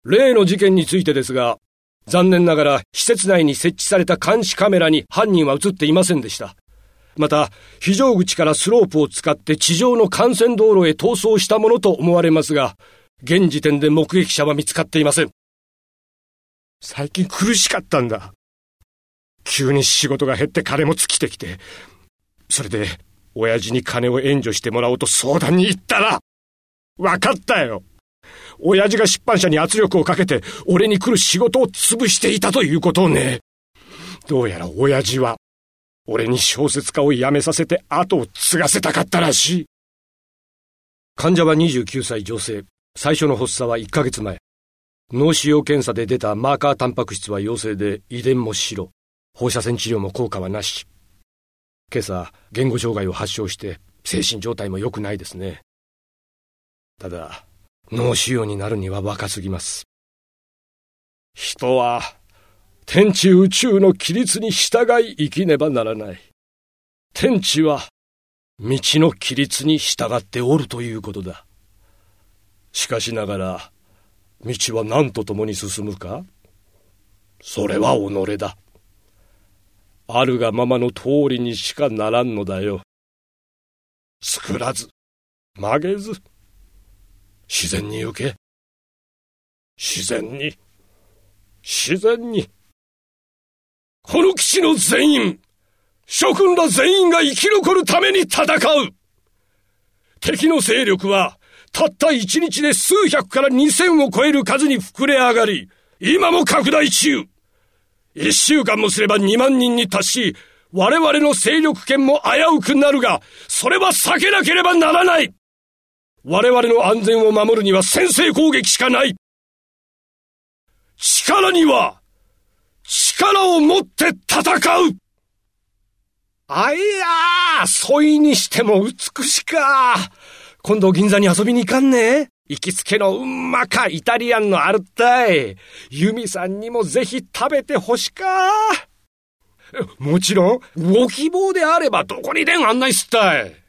例の事件についてですが、残念ながら施設内に設置された監視カメラに犯人は映っていませんでした。また、非常口からスロープを使って地上の幹線道路へ逃走したものと思われますが、現時点で目撃者は見つかっていません。最近苦しかったんだ。急に仕事が減って金も尽きてきて、それで親父に金を援助してもらおうと相談に行ったら、わかったよ。親父が出版社に圧力をかけて俺に来る仕事を潰していたということをね。どうやら親父は俺に小説家を辞めさせて後を継がせたかったらしい。患者は29歳女性。最初の発作は1ヶ月前。脳腫瘍検査で出たマーカータンパク質は陽性で遺伝も白。放射線治療も効果はなし。今朝言語障害を発症して精神状態も良くないですね。ただ脳腫瘍になるには若すぎます。人は天地宇宙の規律に従い生きねばならない。天地は道の規律に従っておるということだ。しかしながら道は何と共に進むか？それは己だ。あるがままの通りにしかならんのだよ。作らず曲げず自然に受け、自然にこの基地の全員、諸君ら全員が生き残るために戦う。敵の勢力はたった1日で数百から2000を超える数に膨れ上がり、今も拡大中。1週間もすれば2万人に達し、我々の勢力圏も危うくなるが、それは避けなければならない。我々の安全を守るには先制攻撃しかない。力には力を持って戦う。あいやー、そいにしても美しか。今度銀座に遊びに行かんね。行きつけのうんまかイタリアンのあるったい。ユミさんにもぜひ食べてほしか。もちろんご希望であればどこにでん案内すったい。